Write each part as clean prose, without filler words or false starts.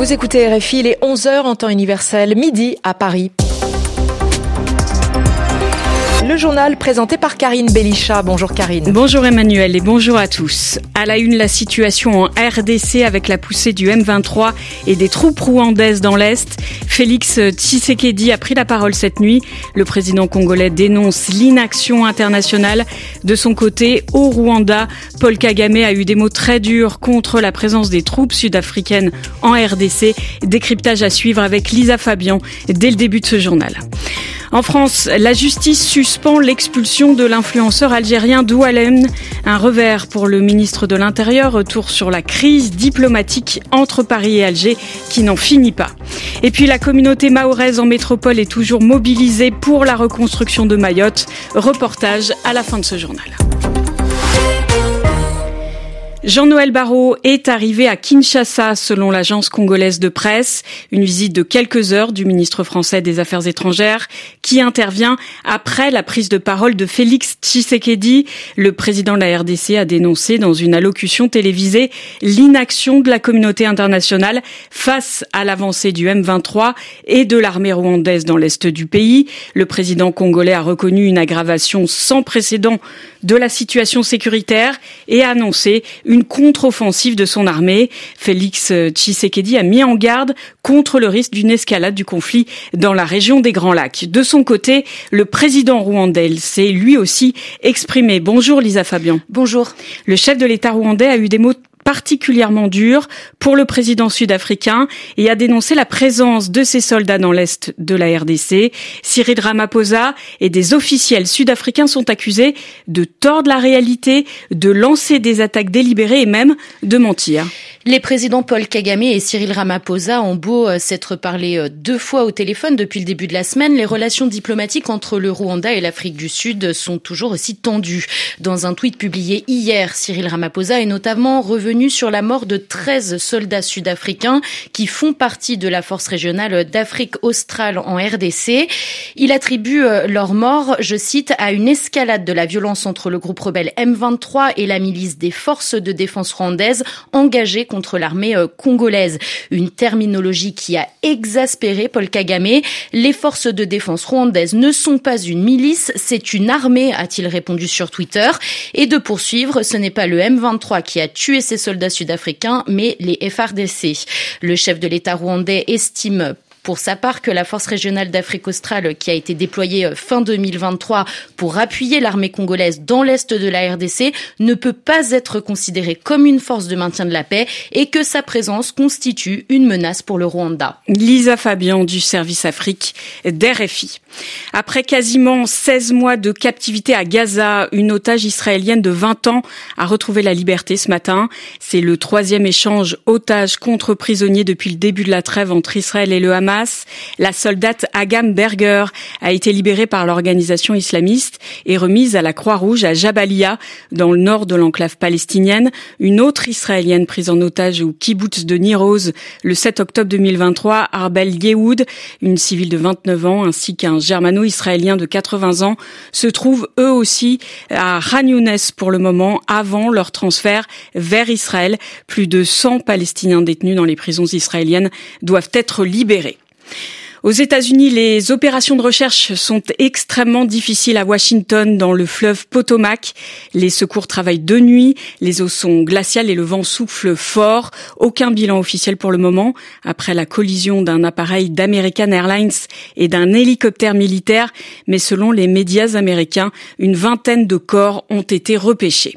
Vous écoutez RFI, il est 11h en temps universel, midi à Paris. Le journal présenté par Karine Belisha. Bonjour Karine. Bonjour Emmanuel et bonjour à tous. À la une, la situation en RDC avec la poussée du M23 et des troupes rwandaises dans l'Est. Félix Tshisekedi a pris la parole cette nuit. Le président congolais dénonce l'inaction internationale. De son côté, au Rwanda, Paul Kagame a eu des mots très durs contre la présence des troupes sud-africaines en RDC. Décryptage à suivre avec Lisa Fabian dès le début de ce journal. En France, la justice suspend l'expulsion de l'influenceur algérien Doualem. Un revers pour le ministre de l'Intérieur. Retour sur la crise diplomatique entre Paris et Alger qui n'en finit pas. Et puis la communauté mahoraise en métropole est toujours mobilisée pour la reconstruction de Mayotte. Reportage à la fin de ce journal. Jean-Noël Barrot est arrivé à Kinshasa selon l'agence congolaise de presse. Une visite de quelques heures du ministre français des Affaires étrangères qui intervient après la prise de parole de Félix Tshisekedi. Le président de la RDC a dénoncé dans une allocution télévisée l'inaction de la communauté internationale face à l'avancée du M23 et de l'armée rwandaise dans l'est du pays. Le président congolais a reconnu une aggravation sans précédent de la situation sécuritaire et a annoncé une contre-offensive de son armée. Félix Tshisekedi a mis en garde contre le risque d'une escalade du conflit dans la région des Grands Lacs. De son côté, le président rwandais s'est lui aussi exprimé. Bonjour Lisa Fabian. Bonjour. Le chef de l'État rwandais a eu des mots particulièrement dur pour le président sud-africain et a dénoncé la présence de ses soldats dans l'est de la RDC. Cyril Ramaphosa et des officiels sud-africains sont accusés de tordre la réalité, de lancer des attaques délibérées et même de mentir. Les présidents Paul Kagame et Cyril Ramaphosa ont beau s'être parlé 2 fois au téléphone depuis le début de la semaine, les relations diplomatiques entre le Rwanda et l'Afrique du Sud sont toujours aussi tendues. Dans un tweet publié hier, Cyril Ramaphosa est notamment revenu sur la mort de 13 soldats sud-africains qui font partie de la force régionale d'Afrique australe en RDC. Il attribue leur mort, je cite, à une escalade de la violence entre le groupe rebelle M23 et la milice des forces de défense rwandaises engagées contre l'armée congolaise. Une terminologie qui a exaspéré Paul Kagame. Les forces de défense rwandaises ne sont pas une milice, c'est une armée, a-t-il répondu sur Twitter. Et de poursuivre, ce n'est pas le M23 qui a tué ses soldats sud-africains, mais les FARDC. Le chef de l'État rwandais estime pour sa part que la force régionale d'Afrique australe qui a été déployée fin 2023 pour appuyer l'armée congolaise dans l'est de la RDC ne peut pas être considérée comme une force de maintien de la paix et que sa présence constitue une menace pour le Rwanda. Lisa Fabian du service Afrique d'RFI. Après quasiment 16 mois de captivité à Gaza, une otage israélienne de 20 ans a retrouvé la liberté ce matin. C'est le 3e échange otage contre prisonniers depuis le début de la trêve entre Israël et le Hamas. La soldate Agam Berger a été libérée par l'organisation islamiste et remise à la Croix-Rouge à Jabalia, dans le nord de l'enclave palestinienne. Une autre israélienne prise en otage au kibboutz de Nir Oz le 7 octobre 2023, Arbel Yehoud, une civile de 29 ans, ainsi qu'un germano-israélien de 80 ans, se trouvent eux aussi à Khan Younes pour le moment, avant leur transfert vers Israël. Plus de 100 Palestiniens détenus dans les prisons israéliennes doivent être libérés. Aux États-Unis, les opérations de recherche sont extrêmement difficiles à Washington, dans le fleuve Potomac. Les secours travaillent de nuit, les eaux sont glaciales et le vent souffle fort. Aucun bilan officiel pour le moment, après la collision d'un appareil d'American Airlines et d'un hélicoptère militaire. Mais selon les médias américains, une vingtaine de corps ont été repêchés.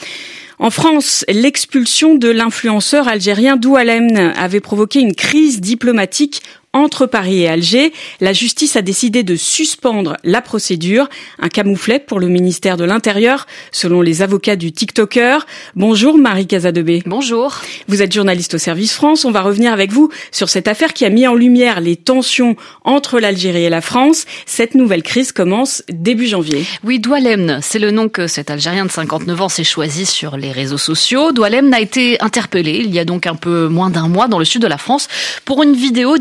En France, l'expulsion de l'influenceur algérien Doualem avait provoqué une crise diplomatique entre Paris et Alger. La justice a décidé de suspendre la procédure, un camouflet pour le ministère de l'Intérieur, selon les avocats du TikToker. Bonjour Marie Casadebé. Bonjour. Vous êtes journaliste au Service France. On va revenir avec vous sur cette affaire qui a mis en lumière les tensions entre l'Algérie et la France. Cette nouvelle crise commence début janvier. Oui, Doualem, c'est le nom que cet Algérien de 59 ans s'est choisi sur les réseaux sociaux. Doualem a été interpellé il y a donc un peu moins d'un mois dans le sud de la France pour une vidéo diffusée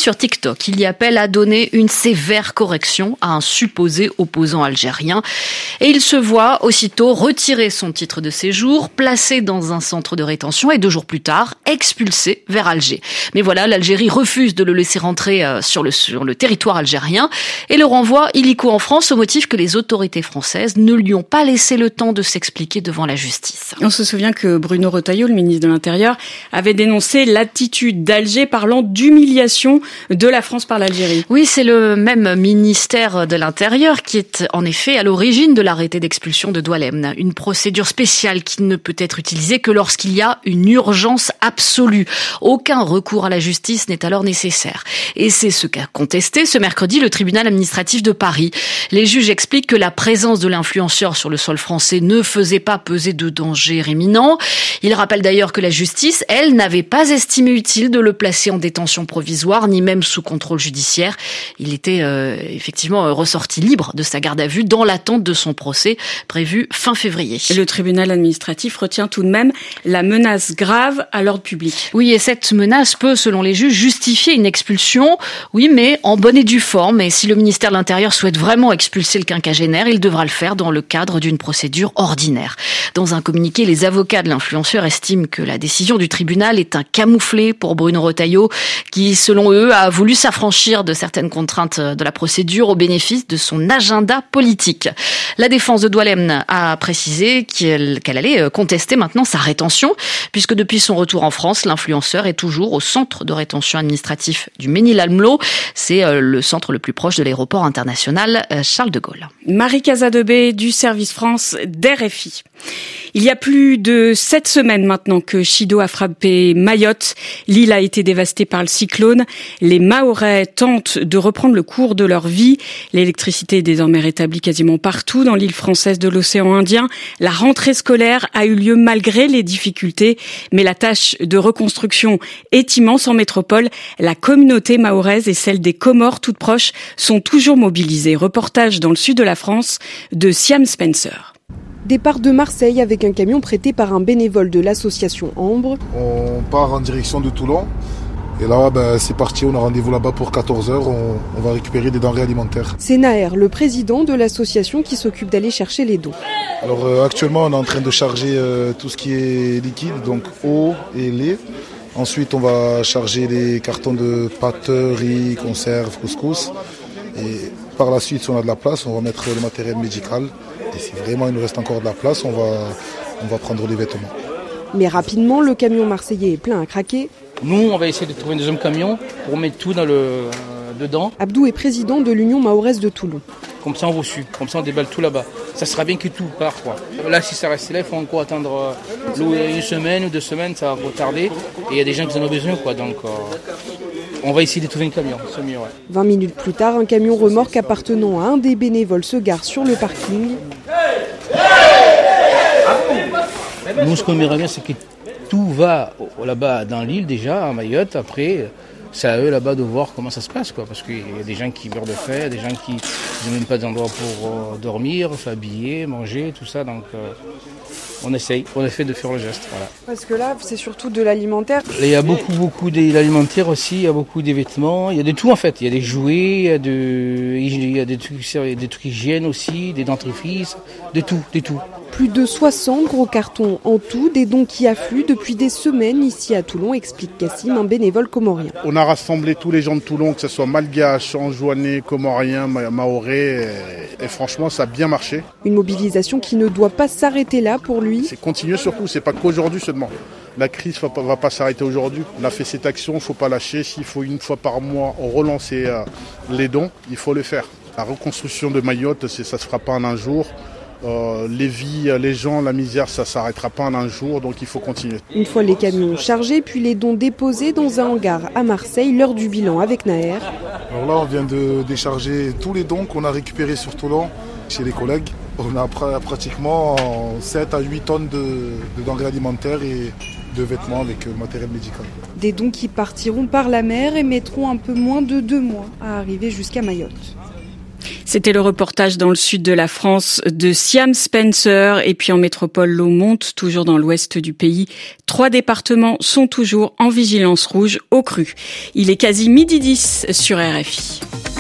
sur TikTok. Il y appelle à donner une sévère correction à un supposé opposant algérien. Et il se voit aussitôt retirer son titre de séjour, placé dans un centre de rétention et 2 jours plus tard, expulsé vers Alger. Mais voilà, l'Algérie refuse de le laisser rentrer sur le territoire algérien et le renvoie illico en France au motif que les autorités françaises ne lui ont pas laissé le temps de s'expliquer devant la justice. On se souvient que Bruno Retailleau, le ministre de l'Intérieur, avait dénoncé l'attitude d'Alger parlant d'humiliation de la France par l'Algérie. Oui, c'est le même ministère de l'Intérieur qui est en effet à l'origine de l'arrêté d'expulsion de Doualem. Une procédure spéciale qui ne peut être utilisée que lorsqu'il y a une urgence absolue. Aucun recours à la justice n'est alors nécessaire. Et c'est ce qu'a contesté ce mercredi le tribunal administratif de Paris. Les juges expliquent que la présence de l'influenceur sur le sol français ne faisait pas peser de danger imminent. Il rappelle d'ailleurs que la justice, elle, n'avait pas estimé utile de le placer en détention provisoire, ni même sous contrôle judiciaire. Il était effectivement ressorti libre de sa garde à vue dans l'attente de son procès prévu fin février. Et le tribunal administratif retient tout de même la menace grave à l'ordre public. Oui, et cette menace peut, selon les juges, justifier une expulsion, oui, mais en bonne et due forme. Et si le ministère de l'Intérieur souhaite vraiment expulser le quinquagénaire, il devra le faire dans le cadre d'une procédure ordinaire. Dans un communiqué, les avocats de l'influenceur estiment que la décision du tribunal est un camouflet pour Bruno Retailleau, qui, selon eux, a voulu s'affranchir de certaines contraintes de la procédure au bénéfice de son agenda politique. La défense de Doualem a précisé qu'elle allait contester maintenant sa rétention, puisque depuis son retour en France, l'influenceur est toujours au centre de rétention administratif du Mesnil-Almelo. C'est le centre le plus proche de l'aéroport international Charles de Gaulle. Marie Casadebé du service France d'RFI. Il y a plus de 7 semaines maintenant que Chido a frappé Mayotte. L'île a été dévastée par le cyclone. Les Mahorais tentent de reprendre le cours de leur vie. L'électricité est désormais rétablie quasiment partout dans l'île française de l'océan Indien. La rentrée scolaire a eu lieu malgré les difficultés, mais la tâche de reconstruction est immense en métropole. La communauté mahoraise et celle des Comores, toutes proches, sont toujours mobilisées. Reportage dans le sud de la France de Siam Spencer. Départ de Marseille avec un camion prêté par un bénévole de l'association Ambre. On part en direction de Toulon. Et là, c'est parti, on a rendez-vous là-bas pour 14h, on va récupérer des denrées alimentaires. C'est Naher, le président de l'association qui s'occupe d'aller chercher les dons. Alors actuellement, on est en train de charger tout ce qui est liquide, donc eau et lait. Ensuite, on va charger les cartons de pâtes, riz, conserves, couscous. Et par la suite, si on a de la place, on va mettre le matériel médical. Et si vraiment il nous reste encore de la place, on va prendre les vêtements. Mais rapidement, le camion marseillais est plein à craquer. Nous, on va essayer de trouver un deuxième camion pour mettre tout dedans. Abdou est président de l'Union mahoraise de Toulon. Comme ça, on va su. Comme ça, on déballe tout là-bas. Ça sera bien que tout part, quoi. Là, si ça reste là, il faut encore attendre une semaine ou 2 semaines, ça va retarder. Et il y a des gens qui en ont besoin, quoi. Donc, on va essayer de trouver un camion, c'est mieux, ouais. 20 minutes plus tard, un camion remorque appartenant à un des bénévoles se gare sur le parking. Nous, ce qu'on aimerait bien, c'est que tout va là-bas dans l'île déjà, à Mayotte. Après, c'est à eux là-bas de voir comment ça se passe, quoi. Parce qu'il y a des gens qui meurent de faim, il y a des gens qui n'ont même pas d'endroit pour dormir, s'habiller, manger, tout ça. Donc, on essaye de faire le geste. Voilà. Parce que là, c'est surtout de l'alimentaire. Il y a beaucoup de l'alimentaire aussi, il y a beaucoup des vêtements, il y a de tout en fait. Il y a des jouets, il y a des trucs hygiène aussi, des dentifrices, de tout. Plus de 60 gros cartons en tout, des dons qui affluent depuis des semaines ici à Toulon, explique Kassim, un bénévole comorien. On a rassemblé tous les gens de Toulon, que ce soit malgaches, anjouanais, comoriens, mahorais, et franchement ça a bien marché. Une mobilisation qui ne doit pas s'arrêter là pour lui. C'est continuer surtout, c'est pas qu'aujourd'hui seulement. La crise va pas s'arrêter aujourd'hui. On a fait cette action, il ne faut pas lâcher. S'il faut une fois par mois relancer les dons, il faut le faire. La reconstruction de Mayotte, ça ne se fera pas en un jour. Les vies, les gens, la misère, ça ne s'arrêtera pas en un jour, donc il faut continuer. Une fois les camions chargés, puis les dons déposés dans un hangar à Marseille, l'heure du bilan avec Naher. Alors là, on vient de décharger tous les dons qu'on a récupérés sur Toulon chez les collègues. On a pratiquement 7 à 8 tonnes de denrées alimentaires et de vêtements avec matériel médical. Des dons qui partiront par la mer et mettront un peu moins de 2 mois à arriver jusqu'à Mayotte. C'était le reportage dans le sud de la France de Siam Spencer. Et puis en métropole, l'eau monte toujours dans l'ouest du pays. 3 départements sont toujours en vigilance rouge au cru. Il est quasi 12h10 sur RFI.